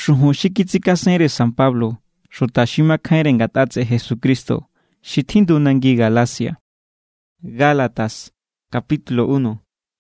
Xuhu shikitsikasenre San Pablo, xutashimakhainre ngatatse Jesucristo, shithindu nangi Galacia. Gálatas, capítulo 1.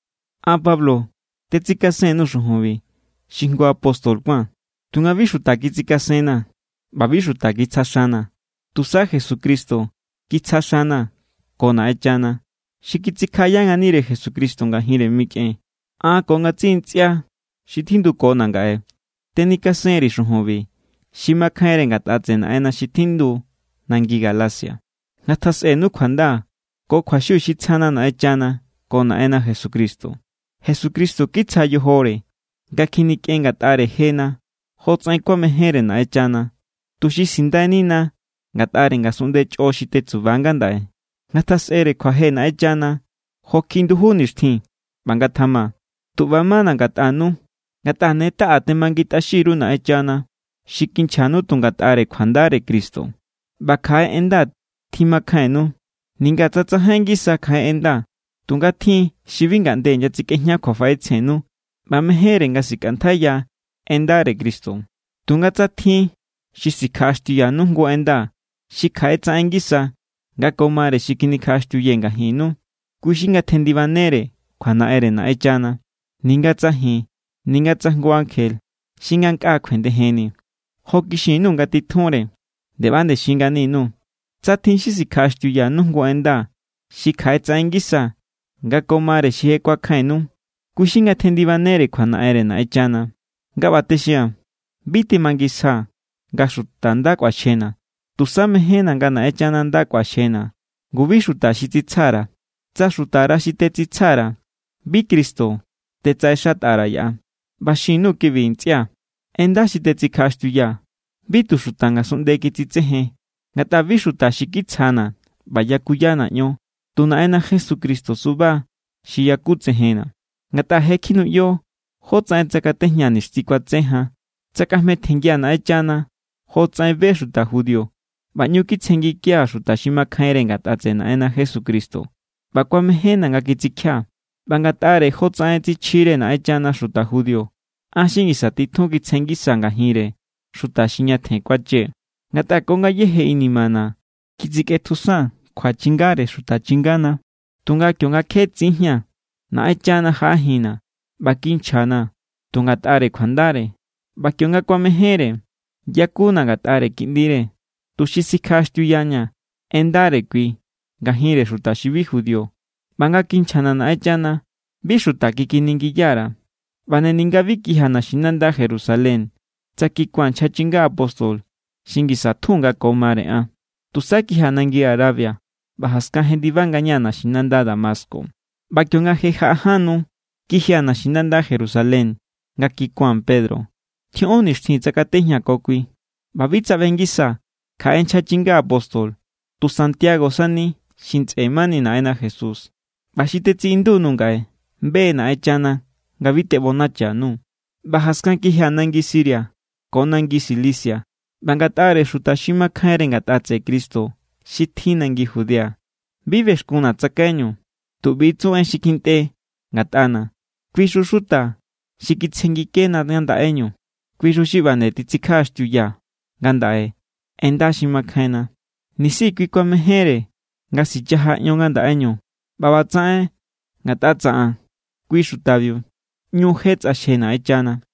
Pablo, tetsikasenu xuhubi, shingo apóstol Juan. Tungavi xutakitsikasena, babi xutakitsashana. Tusa Jesucristo, kitsashana, kona echana. Shikitsikhayan anire Jesucristo ngahire mik'e. Konga tsintzia, shithindu kona ngae. Tenikasenri xuhubi, shimakhainre ngatatse naena shithindu nangi Galacia. Ngatasenu khwanda, ko khwashu shitsana na echana, kona ena Jesucristo. Jesucristo kitsayo hore, gakinik'e ngatare hena, hotsai kwa mehere na echana. Tushi sindanina, ngatare ngasunde ch'oshite tsubangandae. Ngatasere khwahe na echana, hokinduhu nishtin, bangathama. Tubamana ngatanu, ngataneta atemangita shiru na echana, shikinchanu tungatare khwandare Kristo. Bakhae enda, thimakhaenu, ningatsatsahaingisa khae enda, tungathi shivingande nyatsikehnya khwafaetsenu, bamehere ngasikanthaya endare Kristo. Tungatsathi shisikhashtuya nungu enda, shikhaetsaingisa, ngakomare shikinikhashtuye ngahinu, kushingathendibanere khwanaere na echana, ningatsahi, ningatsahgu ángel, shinganka khwendeheni. Hokishinu ngatithore, debande shinganinu. Tsathin shisikhashtuya nungu enda, shikhaetsaingisa, ngakomare shihekwa khaenu, kushingathendibanere khwanaere na echana. Ngabateshia, biti mangisa, ngashuta kwa shena. Tusame hena ngana echana ndakwa shena. Gubishuta shititsara, tsashutara shitetitsara. Bi Kristo, tetsaeshatara ya. Bashinu kivintzia, enda shitetsikhashtuya. Bitu shutanga sundekitsitsehe. Ngata vishuta shikitsana, bayakuyana nyo. Tunaena Jesucristo suba, shiyakutsehena. Ngata hekinu yo, hotsa tsakatehnya nishtikwatseha. Tsakahme tengiana echana, hotsa beshuta judio. Banyukitsengi kia shuta shimakhaire ngatatse naena Jesucristo. Bakwamehena ngakitsikya. Bangatare hotsa etsichire na echana shuta judio. Ashin isatithu kitsengisa ngahire. Shuta shinyathe kwache. Ngata konga yehe inimana. Kitsikethusa, kwa chingare shuta chingana. Tunga kyonga khetsinhya. Na echana hahina. Bakinchana. Tungatare khwandare. Bakyonga kwamehere. Yakuna ngatare kindire. Tushisikhashtuyanya. Endare kui. Ngahire shuta shivi judio. Banga kinchana na echana. Bishuta kikiningiyara. Baneninga vikihana shinanda Jerusalén. Tsakikwan chachinga apóstol. Shingisa thunga komare. Tusaki hanangi Arabia. Bahaska hendivanga nyana shinanda Damasco. Bakyonga jeja hanu. Kihiana shinanda Jerusalén. Ngakikwan Pedro. Tionishtin tsakatehnya kokui. Babitsa bengisa. Kaen chachinga apóstol. Tu Santiago sani. Shintsemani naena Jesús. Bashitetsi indu nungae. Be na echana. Gavite bonacha nu. Bahaskan kihianangi Siria. Konangi Cilicia. Bangatare shutashima khaire ngatatse Kristo. Shithinangi Judea. Vives kuna tsakaño. Tubitsu en shikinte. Ngatana. Quishushuta. Shikitsengike na gandaeño. Quishushibane titsikashtuya. Gandae. Enda shimakhaina. Nisi kwikwamehere. Ngasichaha nyo gandaeño. Babatsae. Ngatatsaa. Quishutavio. Nyuhetsa shena echana.